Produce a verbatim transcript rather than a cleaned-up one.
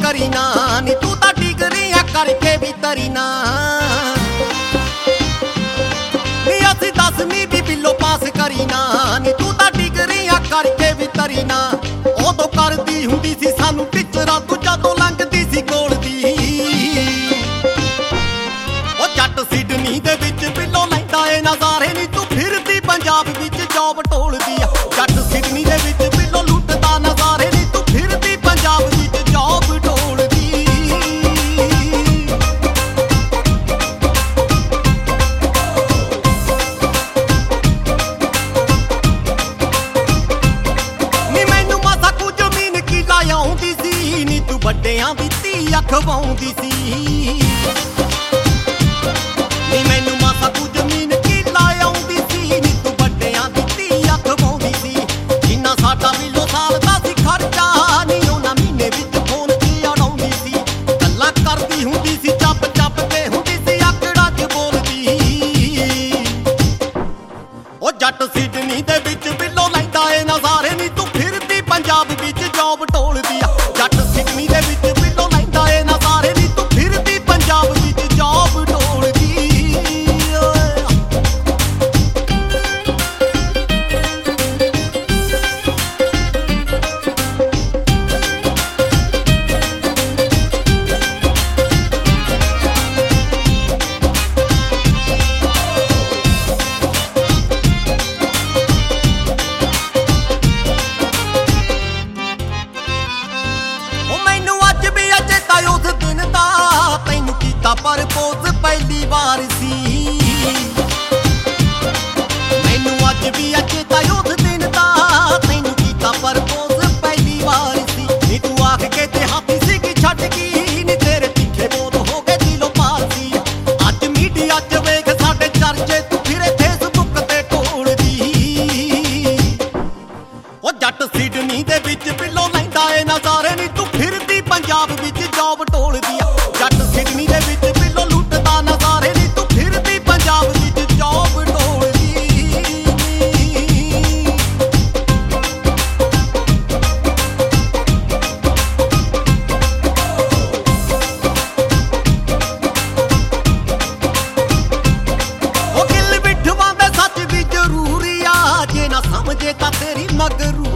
करी ना नी तू तां डिगरियां करके भी तरी ना नी असीं दसवीं भी बिलो पास करी ना नी तू तां डिगरियां करके भी तरी ना उदों करदी हुंदी सी सानू टीचरां तू जदों लंघदी सी कोल दी ओ जट सिडनी दे विच बिलो लैंदा ए नज़ारे नी तू फिरदी पंजाब विच जॉब ढोलदी आ जट सिडनी दे विच बिलो लुटदा नज़ारे नी तू फिरदी पंजाब विच जॉब ढोलदी नी मैनू मासा कुछ जमीन की लाया आउंदी सी नी तू वड्डियां दी धी अखवाउंदी सी नी मैनू मासा तू जमीन की लाया आउंदी सी नी तू वड्डियां दी धी अखवाउंदी सी जिन्ना साडा बिलो साल दा सी खर्चा नी उन्हां महीने विच फोन च अड़ाउंदी सी गल्लां करदी हुंदी सी चप चप के हुंदी सी आकड़ा च बोलदी ओ जट सिडनी दे विच बिलो लैंदा ए नज़ारे नी तू फिरदी पंजाब विच जॉब ढोलदी आ जट सिडनी दे विच बिलो लैंदा ए नज़ारे नी तू फिरदी पंजाब विच जॉब ढोलदी परपोज पहली बार सी मैनू अज भी अचेता उस दिन दा तैनू कीता परपोज पहली बार सी नी तू आख के ते हाथी सी की छड्ड गई नी तेरे तीखे बोल हो गए दिलों पार सी अज मीडिया च वेख साडे चर्चे तू फिरे फेसबुक ते ढोलदी ओ जट सिडनी दे विच बिलो लैंदा ए नज़ारे नी तू फिरदी पंजाब विच जॉब ढोलदी आ जट सिडनी दे विच बिलो लुटदा नज़ारे नी तू फिरदी पंजाब विच जॉब ढोलदी ओ गिल बिठवां दे सच भी जरूरी आ जे ना समझे तां तेरी मगरू